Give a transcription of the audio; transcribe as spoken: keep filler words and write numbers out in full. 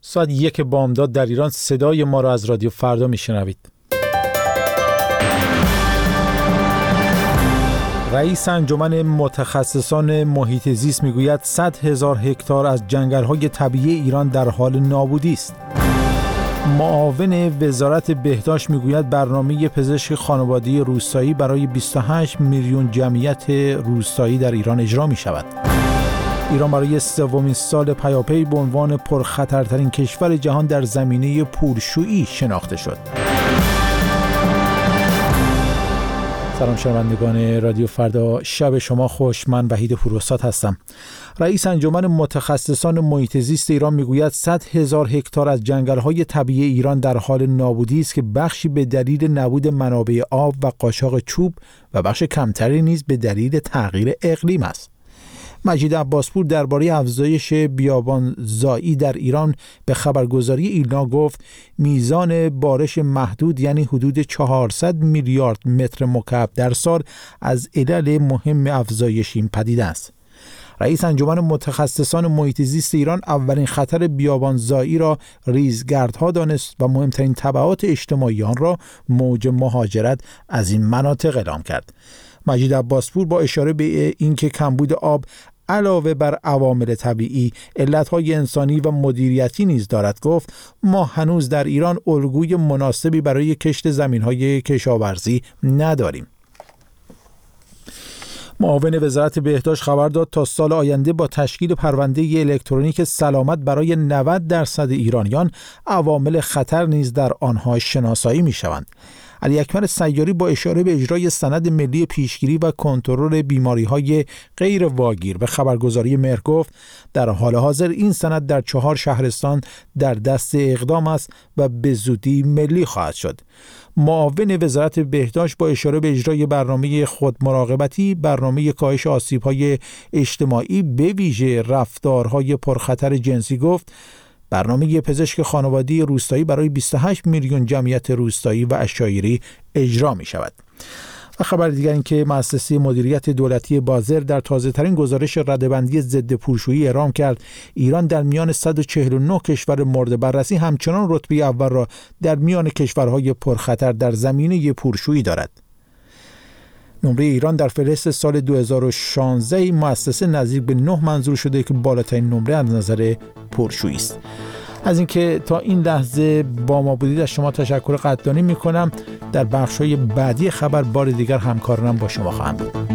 ساعت یک بامداد در ایران. صدای ما را از رادیو فردا میشنوید. رئیس انجمن متخصصان محیط زیست میگوید صد هزار هکتار از جنگل‌های طبیعی ایران در حال نابودی است. معاون وزارت بهداشت میگوید برنامه پزشک خانوادگی روستایی برای بیست و هشت میلیون جمعیت روستایی در ایران اجرا می شود. ایران برای سومین سال پیاپی به عنوان پرخطرترین کشور جهان در زمینه پولشویی شناخته شد. سلام شنوندگان رادیو فردا، شب شما خوش. من وحید پوروسات هستم. رئیس انجمن متخصصان محیط زیست ایران میگوید صد هزار هکتار از جنگل‌های طبیعی ایران در حال نابودی است که بخشی به دلیل نبود منابع آب و قاچاق چوب و بخش کمتری نیز به دلیل تغییر اقلیم است. مجید عباسپور درباره افزایش بیابان‌زایی در ایران به خبرگزاری ایلنا گفت میزان بارش محدود یعنی حدود چهارصد میلیارد متر مکعب در سال از علل مهم افزایش این پدیده است. رئیس انجمن متخصصان محیط زیست ایران اولین خطر بیابان‌زایی را ریزگردها دانست و مهمترین تبعات اجتماعی آن را موج مهاجرت از این مناطق اعلام کرد. مجید عباسپور با اشاره به اینکه کمبود آب علاوه بر عوامل طبیعی، علتهای انسانی و مدیریتی نیز دارد گفت ما هنوز در ایران الگوی مناسبی برای کشت زمینهای کشاورزی نداریم. معاون وزارت بهداشت خبر داد تا سال آینده با تشکیل پرونده الکترونیک سلامت برای نود درصد ایرانیان عوامل خطر نیز در آنها شناسایی می شوند. علی اکبر سیاری با اشاره به اجرای سند ملی پیشگیری و کنترل بیماری‌های غیر واگیر به خبرگزاری مهر گفت در حال حاضر این سند در چهار شهرستان در دست اقدام است و به زودی ملی خواهد شد. معاون وزارت بهداشت با اشاره به اجرای برنامه خودمراقبتی، برنامه کاهش آسیب‌های اجتماعی به ویژه رفتارهای پرخطر جنسی گفت برنامه پزشک خانوادگی روستایی برای بیست و هشت میلیون جمعیت روستایی و عشایری اجرا می شود. و خبر دیگر این که مؤسسه مدیریت دولتی بازر در تازه‌ترین گزارش رده‌بندی ضد پولشویی اعلام کرد ایران در میان صد و چهل و نه کشور مورد بررسی همچنان رتبه اول را در میان کشورهای پرخطر در زمینه پولشویی دارد. نمره ایران در فهرست سال دو هزار و شانزده مؤسسه نزدیک به نه منظور شده که بالاترین نمره از نظر پولشویی است. از اینکه تا این لحظه با ما بودید از شما تشکر قدردانی می‌کنم. در بخش‌های بعدی خبر بار دیگر همکارانم با شما خواهم بود.